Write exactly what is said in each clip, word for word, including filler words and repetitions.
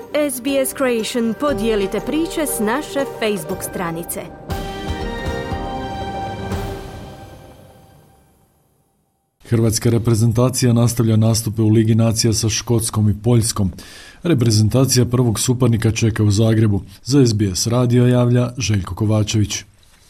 S B S Creation podijelite priče s naše Facebook stranice. Hrvatska reprezentacija nastavlja nastupe u Ligi nacija sa Škotskom i Poljskom. Reprezentacija prvog suparnika čeka u Zagrebu. Za S B S radio javlja Željko Kovačević.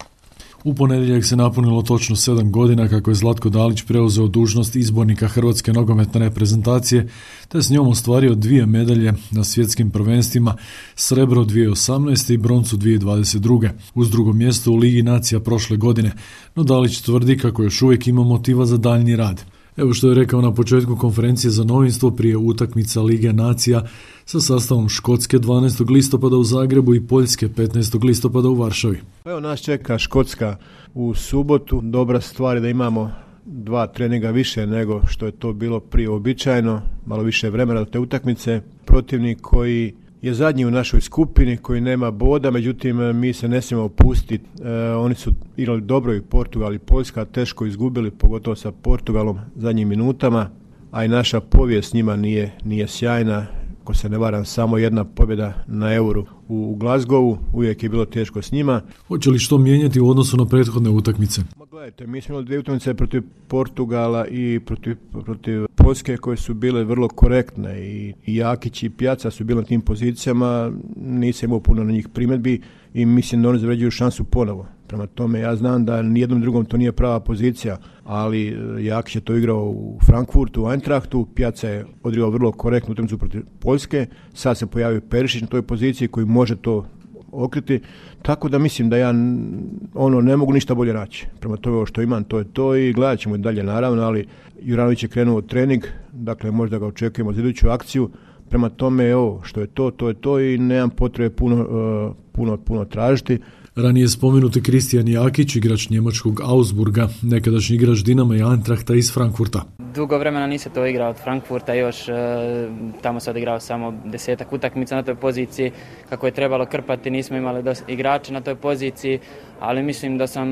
U ponedjeljak se napunilo točno sedam godina kako je Zlatko Dalić preuzeo dužnost izbornika Hrvatske nogometne reprezentacije, te s njom ostvario dvije medalje na svjetskim prvenstvima, srebro dvije tisuće osamnaeste i broncu dvije tisuće dvadeset druge. Uz drugo mjesto u Ligi nacija prošle godine, no Dalić tvrdi kako još uvijek ima motiva za daljnji rad. Evo što je rekao na početku konferencije za novinstvo prije utakmica Lige nacija sa sastavom Škotske dvanaestog listopada u Zagrebu i Poljske petnaestog listopada u Varšavi. Evo nas čeka Škotska u subotu. Dobra stvar je da imamo dva treninga više nego što je to bilo prije uobičajeno, malo više vremena do te utakmice. Protivnik koji je zadnji u našoj skupini, koji nema boda, međutim mi se ne smijemo opustiti. E, oni su igrali dobro i Portugal i Poljska, teško izgubili, pogotovo sa Portugalom zadnjim minutama, a i naša povijest njima nije, nije sjajna. Ako se ne varam, samo jedna pobjeda na Euru u Glasgowu, uvijek je bilo teško s njima. Hoće li što mijenjati u odnosu na prethodne utakmice? Ma gledajte, mi smo imali dvije utakmice protiv Portugala i protiv, protiv Poljske koje su bile vrlo korektne i, i Jakić i Pjaca su bili na tim pozicijama, nisam imao puno na njih primjedbi i mislim da oni zavređuju šansu ponovo. Prema tome ja znam da nijednom drugom to nije prava pozicija, ali Jakić je to igrao u Frankfurtu, u Eintrachtu, Pjaca je odigrao vrlo korektnu utakmicu protiv Poljske, sad se pojavio Perišić na toj poziciji koji može to okriti, tako da mislim da ja ono ne mogu ništa bolje naći. Prema tome ovo što imam to je to i gledat ćemo i dalje naravno, ali Juranović je krenuo trening, dakle možda ga očekujemo za iduću akciju. Prema tome evo što je to, to je to i nemam potrebe puno, uh, puno, puno tražiti. Ranije spomenuti Kristijan Jakić, igrač njemačkog Augsburga, nekadašnji igrač Dinama i Eintrachta iz Frankfurta. Dugo vremena nisam to igrao od Frankfurta, još tamo sam odigrao samo desetak utakmica na toj poziciji. Kako je trebalo krpati, nismo imali dosta igrača na toj poziciji, ali mislim da sam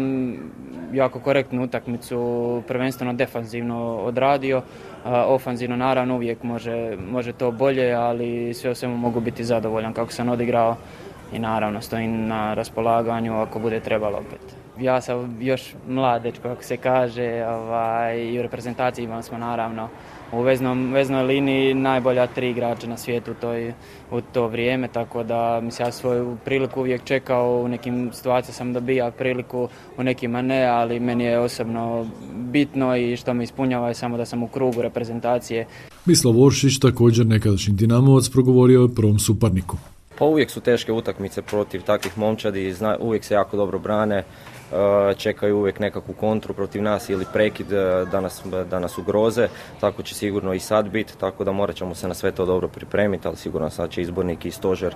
jako korektnu utakmicu, prvenstveno defanzivno odradio. Ofanzivno naravno uvijek može, može to bolje, ali sve o svemu mogu biti zadovoljan kako sam odigrao. I naravno stojim na raspolaganju ako bude trebalo opet. Ja sam još mlad dečko, kako se kaže, ovaj, i u reprezentaciji imali smo naravno u veznom, veznoj liniji najbolja tri igrača na svijetu u, toj, u to vrijeme, tako da mislim ja svoju priliku uvijek čekao, u nekim situacijama sam dobija priliku, u nekima ne, ali meni je osobno bitno i što me ispunjava je samo da sam u krugu reprezentacije. Mislav Oršić, također nekadašnji Dinamovac, progovorio o prvom suparniku. Pa uvijek su teške utakmice protiv takvih momčadi, zna, uvijek se jako dobro brane, čekaju uvijek nekakvu kontru protiv nas ili prekid da nas, da nas ugroze, tako će sigurno i sad biti, tako da morat ćemo se na sve to dobro pripremiti, ali sigurno sad će izbornik i stožer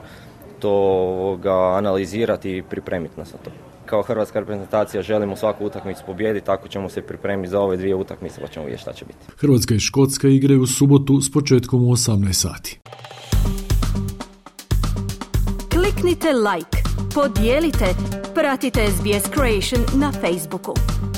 to ga analizirati i pripremiti nas na to. Kao hrvatska reprezentacija želimo svaku utakmicu pobijediti, tako ćemo se pripremiti za ove dvije utakmice pa ćemo vidjeti šta će biti. Hrvatska i Škotska igraju u subotu s početkom u osamnaest sati. Kliknite like, podijelite, pratite S B S Creation na Facebooku.